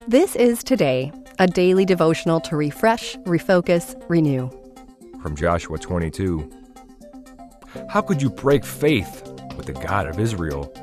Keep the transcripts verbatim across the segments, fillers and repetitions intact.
This is Today, a daily devotional to refresh, refocus, renew. From Joshua twenty-two. How could you break faith with the God of Israel?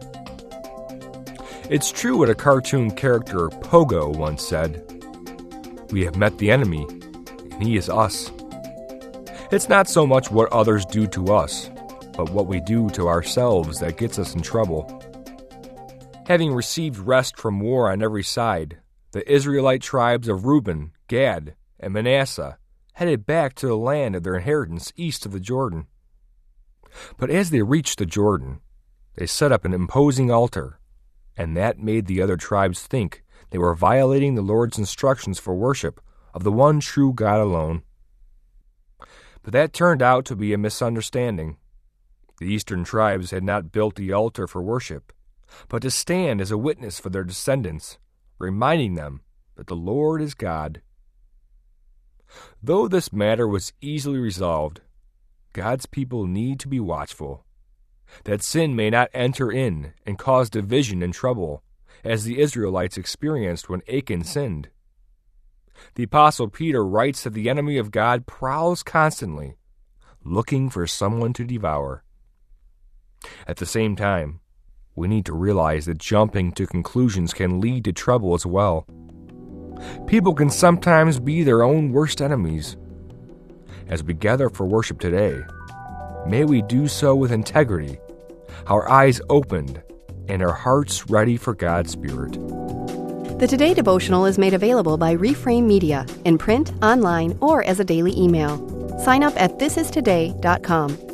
It's true what a cartoon character Pogo once said. We have met the enemy, and he is us. It's not so much what others do to us, but what we do to ourselves that gets us in trouble. Having received rest from war on every side, the Israelite tribes of Reuben, Gad, and Manasseh headed back to the land of their inheritance east of the Jordan. But as they reached the Jordan, they set up an imposing altar, and that made the other tribes think they were violating the Lord's instructions for worship of the one true God alone. But that turned out to be a misunderstanding. The eastern tribes had not built the altar for worship, but to stand as a witness for their descendants, reminding them that the Lord is God. Though this matter was easily resolved, God's people need to be watchful, that sin may not enter in and cause division and trouble, as the Israelites experienced when Achan sinned. The Apostle Peter writes that the enemy of God prowls constantly, looking for someone to devour. At the same time, we need to realize that jumping to conclusions can lead to trouble as well. People can sometimes be their own worst enemies. As we gather for worship today, may we do so with integrity, our eyes opened, and our hearts ready for God's Spirit. The Today devotional is made available by Reframe Media in print, online, or as a daily email. Sign up at this is today dot com.